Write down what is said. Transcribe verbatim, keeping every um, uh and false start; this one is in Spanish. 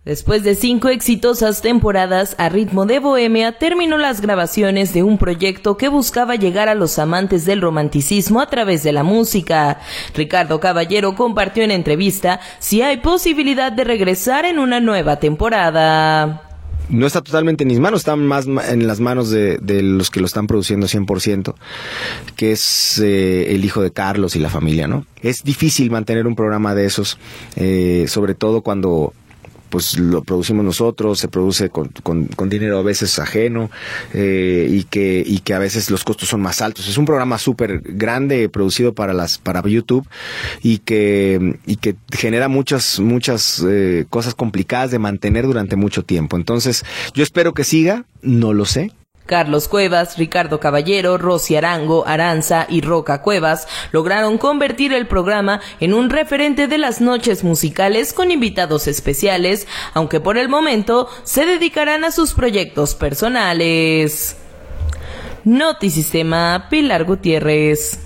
Después de cinco exitosas temporadas a ritmo de bohemia, terminó las grabaciones de un proyecto que buscaba llegar a los amantes del romanticismo a través de la música. Ricardo Caballero compartió en entrevista si hay posibilidad de regresar en una nueva temporada. No está totalmente en mis manos, está más en las manos de, de los que lo están produciendo cien por ciento, que es eh, el hijo de Carlos y la familia, ¿no? Es difícil mantener un programa de esos, eh, sobre todo cuando pues lo producimos nosotros, se produce con, con, con dinero a veces ajeno, eh, y que y que a veces los costos son más altos. Es un programa súper grande producido para las para YouTube y que y que genera muchas muchas eh, cosas complicadas de mantener durante mucho tiempo. Entonces, yo espero que siga, no lo sé. Carlos Cuevas, Ricardo Caballero, Rosy Arango, Aranza y Roca Cuevas lograron convertir el programa en un referente de las noches musicales con invitados especiales, aunque por el momento se dedicarán a sus proyectos personales. Notisistema, Pilar Gutiérrez.